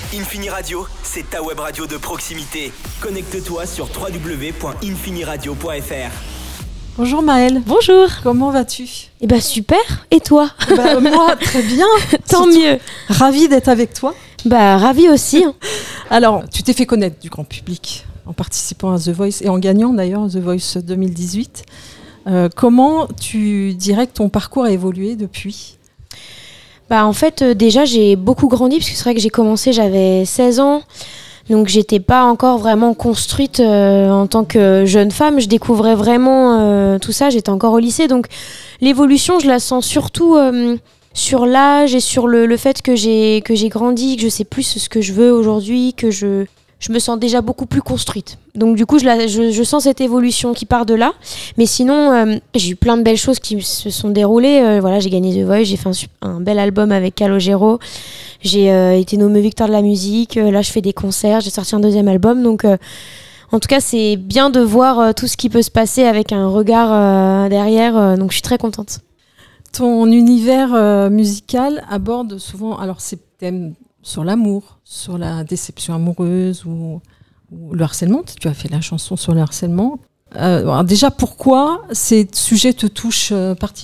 Infini Radio, c'est ta web radio de proximité. Connecte-toi sur www.infiniradio.fr. Bonjour Maëlle. Bonjour. Comment vas-tu ? Eh ben super. Et toi ? Moi, très bien. Tant mieux. Ravie d'être avec toi. Ravie aussi. Alors, tu t'es fait connaître du grand public en participant à The Voice et en gagnant d'ailleurs The Voice 2018. Comment tu dirais que ton parcours a évolué depuis ? En fait, déjà, j'ai beaucoup grandi parce que c'est vrai que j'ai commencé, j'avais 16 ans. Donc, j'étais pas encore vraiment construite en tant que jeune femme. Je découvrais vraiment tout ça. J'étais encore au lycée. Donc, l'évolution, je la sens surtout sur l'âge et sur le fait que j'ai grandi, que je sais plus ce que je veux aujourd'hui, que je me sens déjà beaucoup plus construite. Donc du coup, je sens cette évolution qui part de là. Mais sinon, j'ai eu plein de belles choses qui se sont déroulées. J'ai gagné The Voice, j'ai fait un bel album avec Calogero. J'ai été nommée victoire de la musique. Là, je fais des concerts, j'ai sorti un deuxième album. Donc en tout cas, c'est bien de voir tout ce qui peut se passer avec un regard derrière. Donc je suis très contente. Ton univers musical aborde souvent ces thèmes sur l'amour, sur la déception amoureuse ou le harcèlement. Tu as fait la chanson sur le harcèlement. Déjà, pourquoi ces sujets te touchent particulièrement ?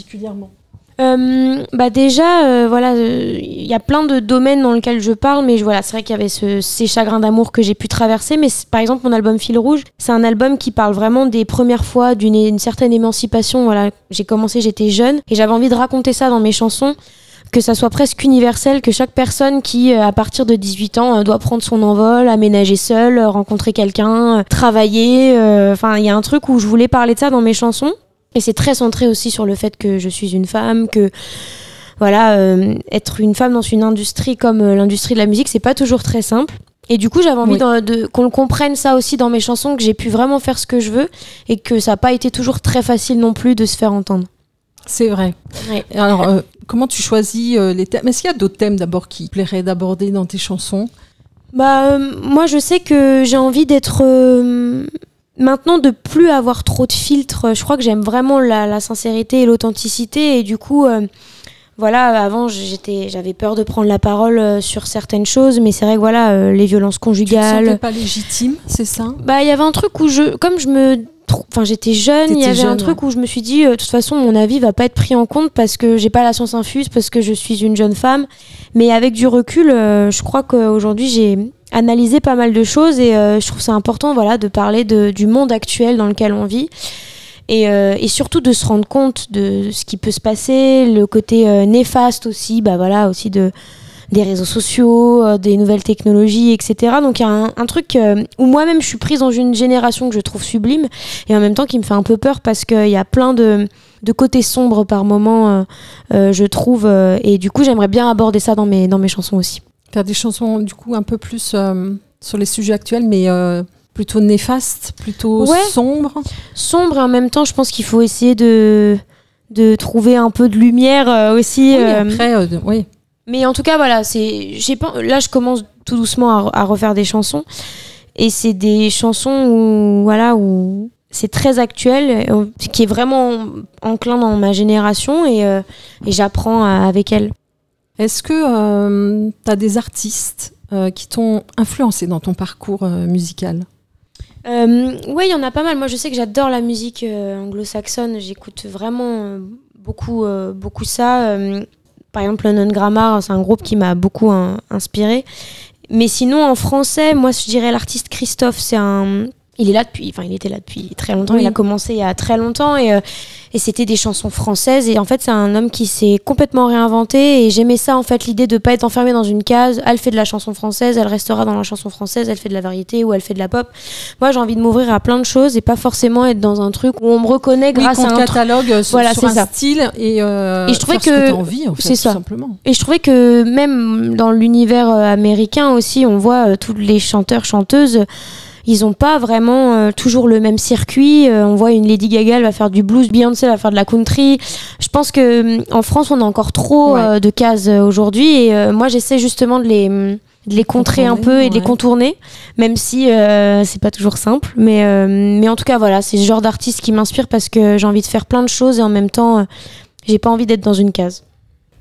Il y a plein de domaines dans lesquels je parle, mais c'est vrai qu'il y avait ces chagrins d'amour que j'ai pu traverser. Mais par exemple, mon album Fil Rouge, c'est un album qui parle vraiment des premières fois d'une certaine émancipation. J'ai commencé, j'étais jeune et j'avais envie de raconter ça dans mes chansons, que ça soit presque universel, que chaque personne qui, à partir de 18 ans, doit prendre son envol, aménager seule, rencontrer quelqu'un, travailler. Il y a un truc où je voulais parler de ça dans mes chansons. Et c'est très centré aussi sur le fait que je suis une femme, que être une femme dans une industrie comme l'industrie de la musique, c'est pas toujours très simple. Et du coup, j'avais envie qu'on le comprenne ça aussi dans mes chansons, que j'ai pu vraiment faire ce que je veux et que ça n'a pas été toujours très facile non plus de se faire entendre. C'est vrai. Ouais. Alors, comment tu choisis les thèmes ? Est-ce qu'il y a d'autres thèmes d'abord qui plaieraient d'aborder dans tes chansons ? Moi, je sais que j'ai envie d'être... maintenant, de plus avoir trop de filtres. Je crois que j'aime vraiment la sincérité et l'authenticité. Et du coup, avant, j'avais peur de prendre la parole sur certaines choses. Mais c'est vrai que les violences conjugales... Tu te sentais pas légitime, c'est ça ? Il y avait un truc où j'étais jeune, il y avait un truc où je me suis dit, de toute façon, mon avis va pas être pris en compte parce que j'ai pas la science infuse, parce que je suis une jeune femme. Mais avec du recul, je crois qu'aujourd'hui, j'ai analysé pas mal de choses et je trouve ça important, de parler du monde actuel dans lequel on vit. Et surtout de se rendre compte de ce qui peut se passer, le côté néfaste aussi, aussi des réseaux sociaux, des nouvelles technologies, etc. Donc il y a un truc où moi-même je suis prise dans une génération que je trouve sublime et en même temps qui me fait un peu peur parce qu'il y a plein de côtés sombres par moments, je trouve. Et du coup, j'aimerais bien aborder ça dans mes chansons aussi. Faire des chansons du coup un peu plus sur les sujets actuels, mais plutôt néfastes, plutôt sombres. Sombre et en même temps, je pense qu'il faut essayer de trouver un peu de lumière aussi. Oui, après, oui. Mais en tout cas, là, je commence tout doucement à refaire des chansons. Et c'est des chansons où c'est très actuel, qui est vraiment enclin dans ma génération et j'apprends avec elle. Est-ce que tu as des artistes qui t'ont influencé dans ton parcours musical ? Oui, il y en a pas mal. Moi, je sais que j'adore la musique anglo-saxonne. J'écoute vraiment beaucoup ça. Par exemple, London Grammar, c'est un groupe qui m'a beaucoup inspirée. Mais sinon, en français, moi, je dirais l'artiste Christophe. Il était là depuis très longtemps. Oui. Il a commencé il y a très longtemps et c'était des chansons françaises. Et en fait, c'est un homme qui s'est complètement réinventé. Et j'aimais ça, en fait, l'idée de pas être enfermée dans une case. Elle fait de la chanson française, elle restera dans la chanson française. Elle fait de la variété ou elle fait de la pop. Moi, j'ai envie de m'ouvrir à plein de choses et pas forcément être dans un truc où on me reconnaît grâce à un catalogue sur un style et je trouvais que t'as envie, en fait, c'est ça. Tout simplement. Et je trouvais que même dans l'univers américain aussi, on voit tous les chanteurs, chanteuses. Ils n'ont pas vraiment toujours le même circuit. On voit une Lady Gaga, elle va faire du blues, Beyoncé va faire de la country. Je pense qu'en France, on a encore trop de cases aujourd'hui. Et moi, j'essaie justement de les contrer un peu et de les contourner, même si c'est pas toujours simple. Mais en tout cas, c'est ce genre d'artiste qui m'inspire parce que j'ai envie de faire plein de choses et en même temps, j'ai pas envie d'être dans une case.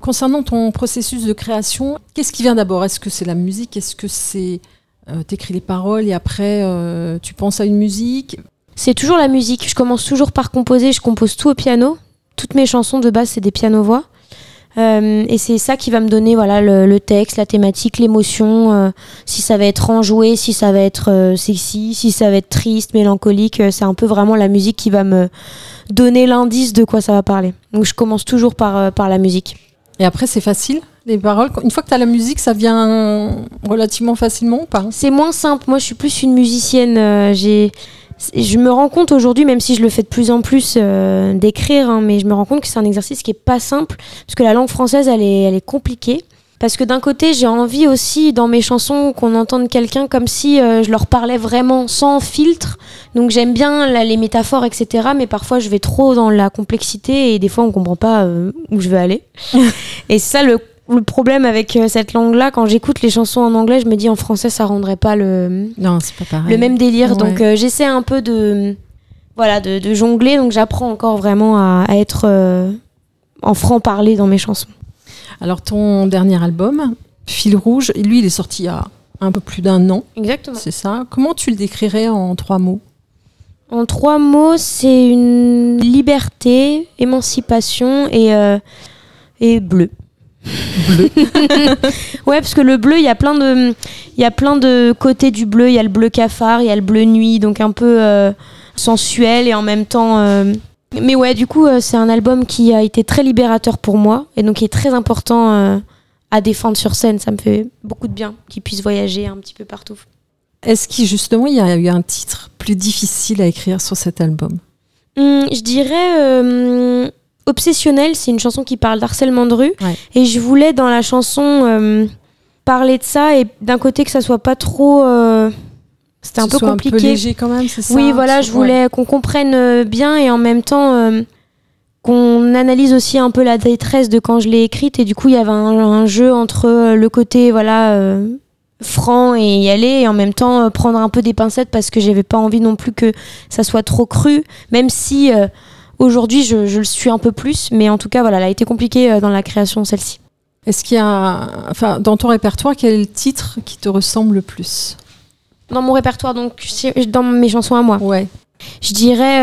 Concernant ton processus de création, qu'est-ce qui vient d'abord? Est-ce que c'est la musique? Est-ce que c'est t'écris les paroles et après tu penses à une musique? C'est toujours la musique. Je commence toujours par composer. Je compose tout au piano. Toutes mes chansons de base, c'est des piano-voix. Et c'est ça qui va me donner voilà, le texte, la thématique, l'émotion. Si ça va être enjoué, si ça va être sexy, si ça va être triste, mélancolique. C'est un peu vraiment la musique qui va me donner l'indice de quoi ça va parler. Donc je commence toujours par la musique. Et après, c'est facile, les paroles. Une fois que tu as la musique, ça vient relativement facilement ou pas? C'est moins simple. Moi, je suis plus une musicienne. Je me rends compte aujourd'hui, même si je le fais de plus en plus d'écrire, hein, mais je me rends compte que c'est un exercice qui est pas simple, parce que la langue française, elle est compliquée. Parce que d'un côté, j'ai envie aussi, dans mes chansons, qu'on entende quelqu'un comme si je leur parlais vraiment sans filtre. Donc j'aime bien les métaphores, etc. Mais parfois, je vais trop dans la complexité et des fois, on comprend pas où je veux aller. Et c'est ça le problème avec cette langue-là. Quand j'écoute les chansons en anglais, je me dis en français, ça rendrait pas Non, c'est pas pareil. le même délire. Ouais. Donc j'essaie un peu de jongler. Donc j'apprends encore vraiment à être en franc-parler dans mes chansons. Alors, ton dernier album, Fil Rouge, lui, il est sorti il y a un peu plus d'un an. Exactement. C'est ça. Comment tu le décrirais en 3 mots? En 3 mots, c'est une liberté, émancipation et bleu. Bleu. Ouais, parce que le bleu, il y a plein de côtés du bleu. Il y a le bleu cafard, il y a le bleu nuit, donc un peu sensuel et en même temps... Mais ouais, du coup, c'est un album qui a été très libérateur pour moi et donc qui est très important à défendre sur scène. Ça me fait beaucoup de bien qu'il puisse voyager un petit peu partout. Est-ce qu'il justement il y a eu un titre plus difficile à écrire sur cet album? Je dirais Obsessionnel, c'est une chanson qui parle d'harcèlement de rue. Ouais. Et je voulais dans la chanson parler de ça et d'un côté que ça soit pas trop... C'était un peu compliqué. Un peu léger quand même, c'est ça? Oui, voilà, je voulais qu'on comprenne bien et en même temps qu'on analyse aussi un peu la détresse de quand je l'ai écrite. Et du coup, il y avait un jeu entre le côté voilà franc et y aller et en même temps prendre un peu des pincettes parce que j'avais pas envie non plus que ça soit trop cru, même si aujourd'hui je le suis un peu plus. Mais en tout cas, voilà, elle a été compliquée dans la création, celle-ci. Est-ce qu'il y a, enfin, dans ton répertoire, quel est le titre qui te ressemble le plus? Dans mon répertoire, donc dans mes chansons à moi. Ouais. Je dirais...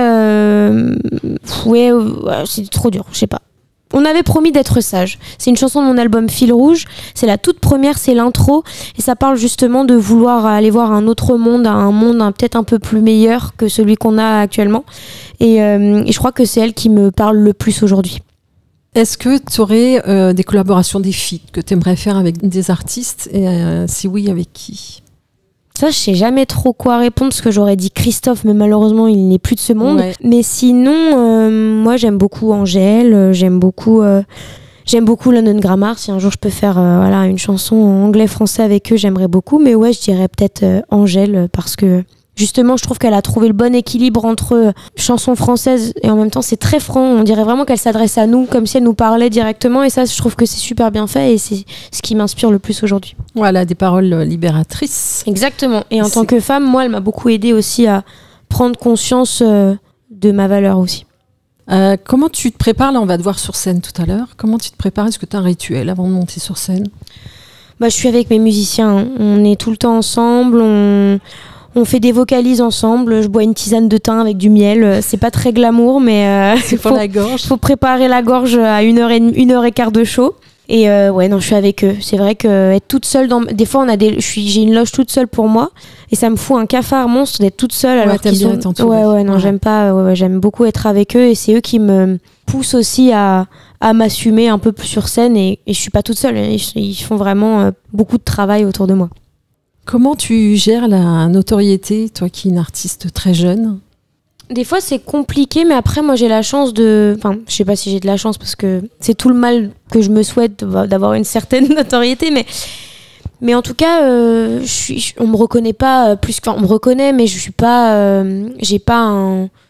c'est trop dur, je sais pas. On avait promis d'être sage. C'est une chanson de mon album Fil Rouge. C'est la toute première, c'est l'intro. Et ça parle justement de vouloir aller voir un autre monde, un monde peut-être un peu plus meilleur que celui qu'on a actuellement. Et je crois que c'est elle qui me parle le plus aujourd'hui. Est-ce que tu aurais des collaborations, des feats que tu aimerais faire avec des artistes? Et si oui, avec qui? Ça, je sais jamais trop quoi répondre parce que j'aurais dit Christophe, mais malheureusement, il n'est plus de ce monde. Ouais. Mais sinon, moi, j'aime beaucoup Angèle, j'aime beaucoup London Grammar. Si un jour je peux faire une chanson en anglais-français avec eux, j'aimerais beaucoup. Mais ouais, je dirais peut-être Angèle parce que justement, je trouve qu'elle a trouvé le bon équilibre entre chansons françaises et en même temps, c'est très franc. On dirait vraiment qu'elle s'adresse à nous comme si elle nous parlait directement. Et ça, je trouve que c'est super bien fait et c'est ce qui m'inspire le plus aujourd'hui. Voilà, des paroles libératrices. Exactement. Et en tant que femme, moi, elle m'a beaucoup aidée aussi à prendre conscience de ma valeur aussi. Comment tu te prépares? Là, on va te voir sur scène tout à l'heure. Comment tu te prépares? Est-ce que tu as un rituel avant de monter sur scène? Je suis avec mes musiciens. Hein. On est tout le temps ensemble. On fait des vocalises ensemble. Je bois une tisane de thym avec du miel. C'est pas très glamour, mais c'est pour la gorge. Faut préparer la gorge à 1h15 de chaud. Et je suis avec eux. C'est vrai que être toute seule des fois j'ai une loge toute seule pour moi et ça me fout un cafard monstre d'être toute seule alors qu'ils sont... J'aime pas. J'aime beaucoup être avec eux et c'est eux qui me poussent aussi à m'assumer un peu plus sur scène et je suis pas toute seule. Ils font vraiment beaucoup de travail autour de moi. Comment tu gères la notoriété, toi qui es une artiste très jeune? Des fois, c'est compliqué, mais après, moi, j'ai la chance de... Enfin, je sais pas si j'ai de la chance, parce que c'est tout le mal que je me souhaite d'avoir une certaine notoriété, mais en tout cas, on me reconnaît pas plus... Enfin, on me reconnaît, mais je suis pas... j'ai pas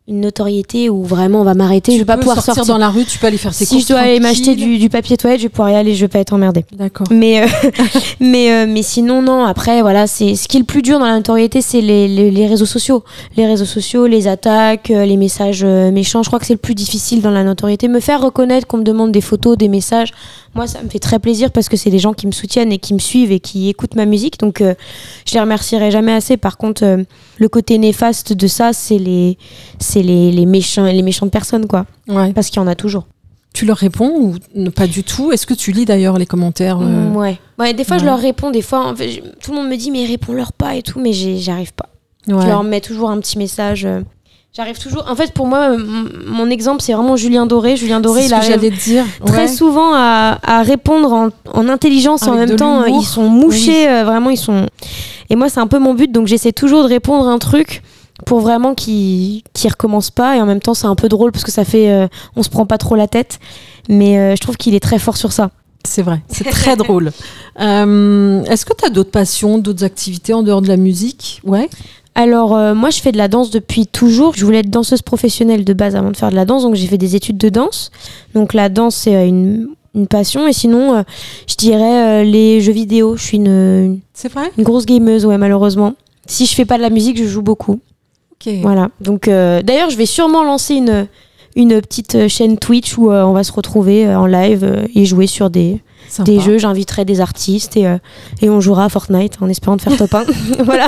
une notoriété où vraiment on va m'arrêter, Tu je vais pas peux pouvoir sortir dans la rue, tu peux aller faire tes si courses je dois aller m'acheter tranquille. du papier toilette, je vais pouvoir y aller, je vais pas être emmerdée. D'accord. Mais sinon, non. Après, voilà, c'est ce qui est le plus dur dans la notoriété, c'est les réseaux sociaux. Les réseaux sociaux, les attaques, les messages méchants. Je crois que c'est le plus difficile dans la notoriété. Me faire reconnaître, qu'on me demande des photos, des messages, moi, ça me fait très plaisir parce que c'est des gens qui me soutiennent et qui me suivent et qui écoutent ma musique. Donc, je les remercierai jamais assez. Par contre, le côté néfaste de ça, c'est les méchantes personnes, quoi. Ouais. Parce qu'il y en a toujours. Tu leur réponds ou pas du tout? Est-ce que tu lis d'ailleurs les commentaires Ouais. Des fois, je leur réponds. Des fois, en fait, tout le monde me dit, mais réponds-leur pas et tout, mais j'arrive pas. Ouais. Je leur mets toujours un petit message. J'arrive toujours. En fait, pour moi, mon exemple, c'est vraiment Julien Doré. Julien Doré, c'est il ce que arrive j'allais te dire. très souvent à répondre en intelligence. Avec en même de temps, l'humour. ils sont mouchés. Vraiment, ils sont. Et moi, c'est un peu mon but. Donc, j'essaie toujours de répondre un truc pour vraiment qu'ils recommencent pas. Et en même temps, c'est un peu drôle parce que ça fait. On se prend pas trop la tête. Mais je trouve qu'il est très fort sur ça. C'est vrai, c'est très drôle. Est-ce que tu as d'autres passions, d'autres activités en dehors de la musique? Ouais. Alors, moi, je fais de la danse depuis toujours. Je voulais être danseuse professionnelle de base avant de faire de la danse, donc j'ai fait des études de danse. Donc, la danse, c'est une passion. Et sinon, je dirais les jeux vidéo. Je suis C'est vrai? une grosse gameuse, ouais, malheureusement. Si je fais pas de la musique, je joue beaucoup. Ok. Voilà. Donc, d'ailleurs, je vais sûrement lancer une petite chaîne Twitch où on va se retrouver en live et jouer sur des jeux. J'inviterai des artistes et on jouera à Fortnite en espérant de faire top 1. Voilà.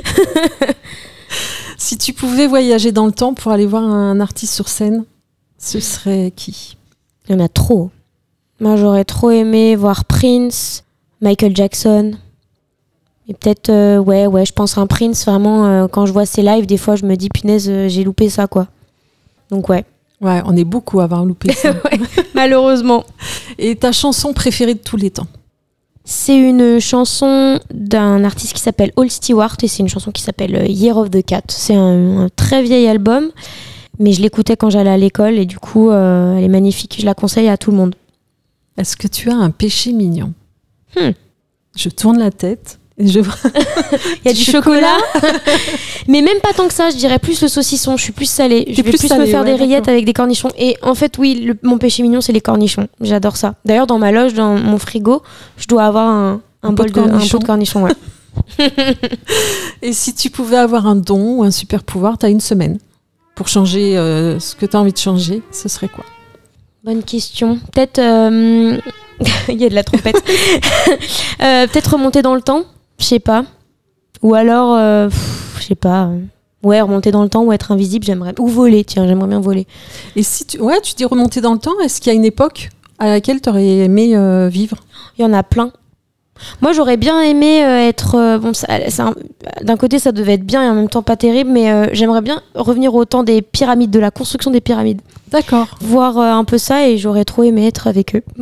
Si tu pouvais voyager dans le temps pour aller voir un artiste sur scène, ce serait qui? Il y en a trop. Moi, j'aurais trop aimé voir Prince, Michael Jackson. Et peut-être, ouais, je pense à un Prince. Vraiment, quand je vois ses lives, des fois, je me dis, punaise, j'ai loupé ça, quoi. Donc, ouais. Ouais, on est beaucoup à avoir loupé ça. Ouais, malheureusement. Et ta chanson préférée de tous les temps? C'est une chanson d'un artiste qui s'appelle All Stewart et c'est une chanson qui s'appelle Year of the Cat. C'est un très vieil album, mais je l'écoutais quand j'allais à l'école et du coup, elle est magnifique. Je la conseille à tout le monde. Est-ce que tu as un péché mignon? Je tourne la tête. Il y a du chocolat. Mais même pas tant que ça, je dirais plus le saucisson. Je suis plus salée. Je vais plus me faire des rillettes avec des cornichons. Et en fait, oui, mon péché mignon, c'est les cornichons. J'adore ça. D'ailleurs, dans ma loge, dans mon frigo, je dois avoir un pot de cornichons. Ouais. Et si tu pouvais avoir un don ou un super pouvoir, t'as une semaine pour changer ce que t'as envie de changer, ce serait quoi? Bonne question. Peut-être... Il y a de la trompette. Peut-être remonter dans le temps. Je sais pas. Ou alors, je sais pas. Ouais, remonter dans le temps ou être invisible, j'aimerais. Ou voler, tiens, j'aimerais bien voler. Et si tu dis remonter dans le temps, est-ce qu'il y a une époque à laquelle tu aurais aimé vivre? Il y en a plein. Moi, j'aurais bien aimé être... d'un côté, ça devait être bien et en même temps pas terrible, mais j'aimerais bien revenir au temps des pyramides, de la construction des pyramides. D'accord. Voir un peu ça et j'aurais trop aimé être avec eux.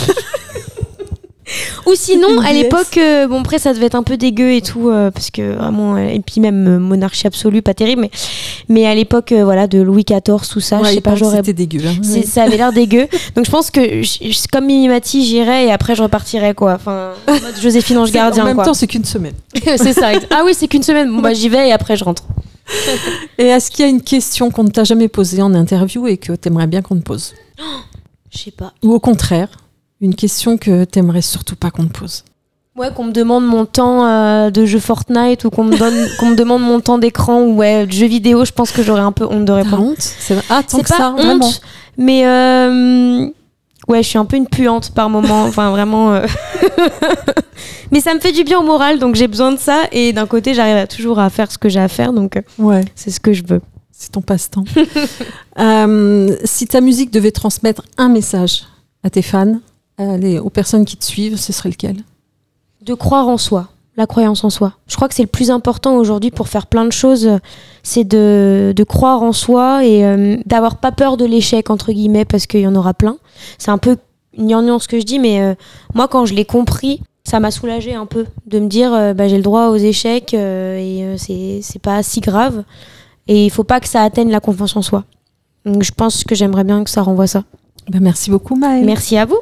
Ou sinon, à l'époque, après ça devait être un peu dégueu et tout, parce que vraiment, et puis même monarchie absolue, pas terrible, mais à l'époque, de Louis XIV, tout ça, je sais pas, j'aurais. C'était dégueu. Hein. Ça avait l'air dégueu. Donc je pense que, comme Mimi Mati, j'irais et après je repartirais, quoi. Enfin, en mode Joséphine Ange Gardien, quoi. En même quoi. temps, c'est qu'une semaine. C'est ça. Ah oui, c'est qu'une semaine. Bon, j'y vais et après je rentre. Et est-ce qu'il y a une question qu'on ne t'a jamais posée en interview et que t'aimerais bien qu'on te pose? Je sais pas. Ou au contraire, une question que t'aimerais surtout pas qu'on te pose? Ouais, qu'on me demande mon temps de jeu Fortnite ou qu'on me demande mon temps d'écran ou de jeux vidéo, je pense que j'aurais un peu honte de répondre. Honte? Ah, tant que pas ça, honte, vraiment. Mais ouais, je suis un peu une puante par moment. Enfin, vraiment. Mais ça me fait du bien au moral, donc j'ai besoin de ça. Et d'un côté, j'arrive toujours à faire ce que j'ai à faire, donc c'est ce que je veux. C'est ton passe-temps. Si ta musique devait transmettre un message à tes fans, aux personnes qui te suivent, ce serait lequel? De croire en soi, la croyance en soi. Je crois que c'est le plus important aujourd'hui pour faire plein de choses, c'est de croire en soi et d'avoir pas peur de l'échec, entre guillemets, parce qu'il y en aura plein. C'est un peu gnangnan ce que je dis, mais moi, quand je l'ai compris, ça m'a soulagée un peu de me dire j'ai le droit aux échecs et c'est pas si grave. Et il faut pas que ça atteigne la confiance en soi. Donc je pense que j'aimerais bien que ça renvoie ça. Merci beaucoup, Maëlle. Merci à vous.